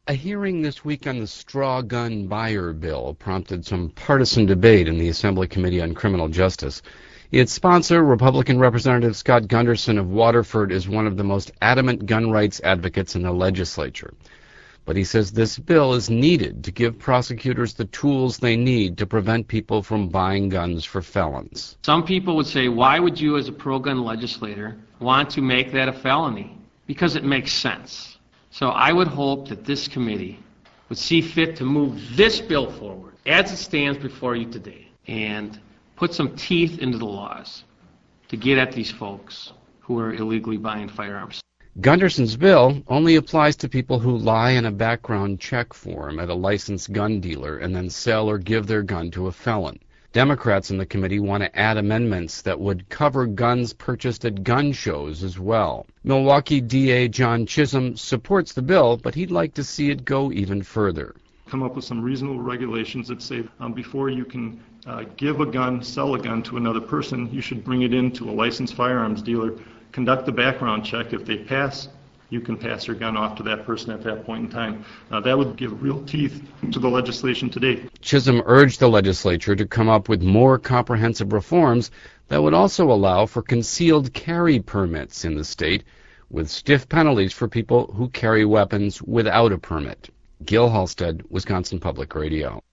A hearing this week on the straw gun buyer bill prompted some partisan debate in the Assembly Committee on Criminal Justice. Its sponsor, Republican Representative Scott Gunderson of Waterford, is one of the most adamant gun rights advocates in the legislature. But he says this bill is needed to give prosecutors the tools they need to prevent people from buying guns for felons. Some people would say, why would you as a pro-gun legislator want to make that a felony? Because it makes sense. So I would hope that this committee would see fit to move this bill forward as it stands before you today and put some teeth into the laws to get at these folks who are illegally buying firearms. Gunderson's bill only applies to people who lie in a background check form at a licensed gun dealer and then sell or give their gun to a felon. Democrats in the committee want to add amendments that would cover guns purchased at gun shows as well. Milwaukee DA John Chisholm supports the bill, but he'd like to see it go even further. Come up with some reasonable regulations that say before you can give a gun, sell a gun to another person, you should bring it into a licensed firearms dealer, conduct a background check. If they pass, you can pass your gun off to that person at that point in time. That would give real teeth to the legislation today. Chisholm urged the legislature to come up with more comprehensive reforms that would also allow for concealed carry permits in the state, with stiff penalties for people who carry weapons without a permit. Gil Halstead, Wisconsin Public Radio.